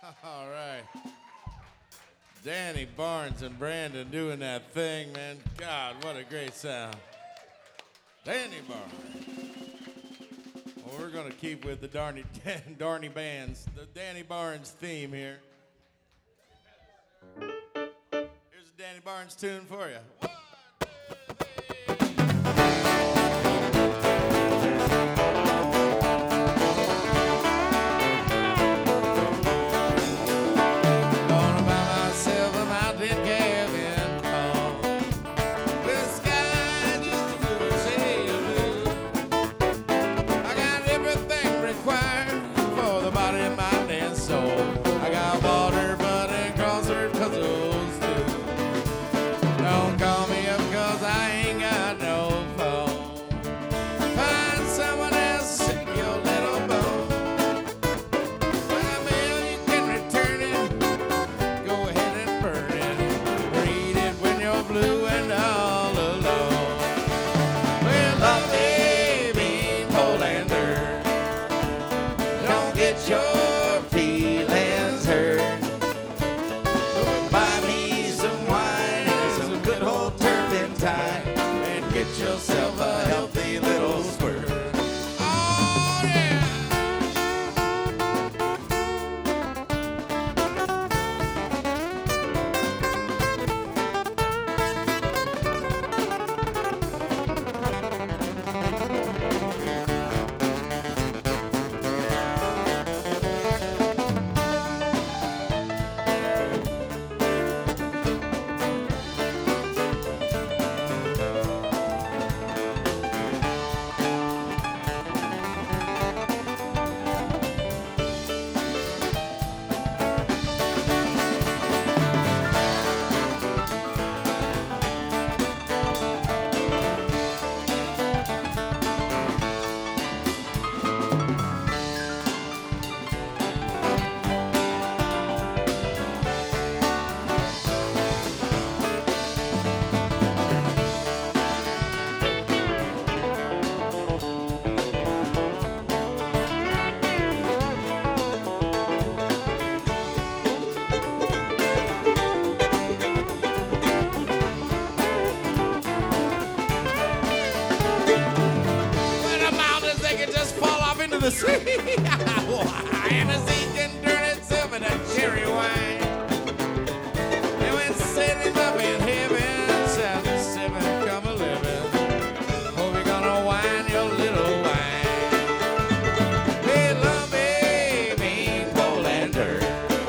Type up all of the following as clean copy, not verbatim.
All right. Danny Barnes and Brandon doing that thing, man. God, what a great sound. Danny Barnes. Well, we're going to keep with the Darny Bands, the Danny Barnes theme here. Here's a Danny Barnes tune for you. The sea. Hennessy can turn itself into cherry wine. And when sailing up in heaven, 7 come a living. Hope you're gonna wine your little wine. Hey, love baby, coal and dirt.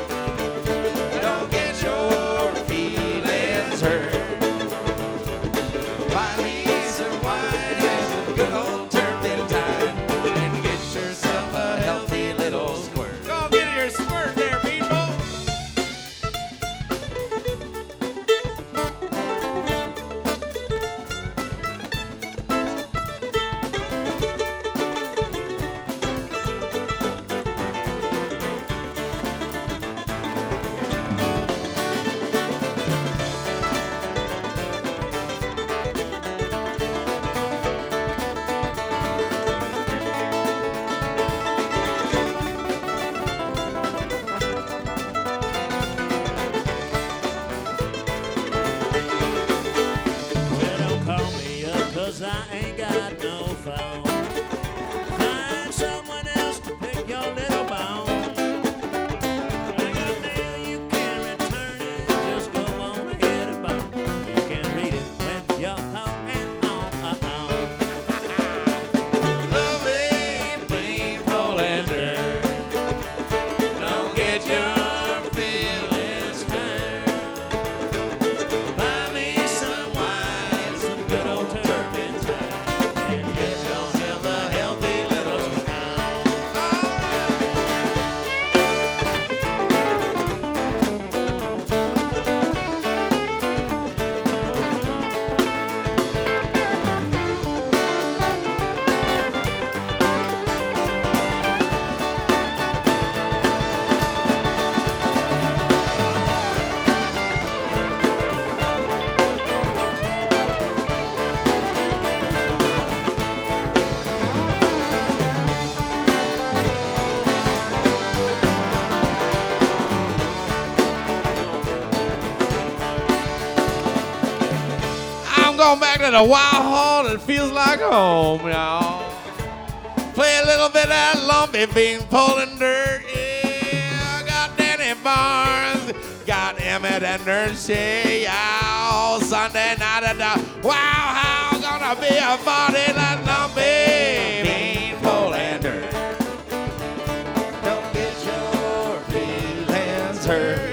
Don't get your feelings hurt. Buy me some wine and some good old turpentine. Yourself a healthy little squirt. on back to the wild hall. It feels like home, y'all. Play a little bit of that lumpy bean pulling dirt. Yeah, I got Danny Barnes, got Emmett and Nurse. Y'all, Sunday night at the wow, how gonna be a party that lumpy bean pulling dirt. Don't get your feelings hurt.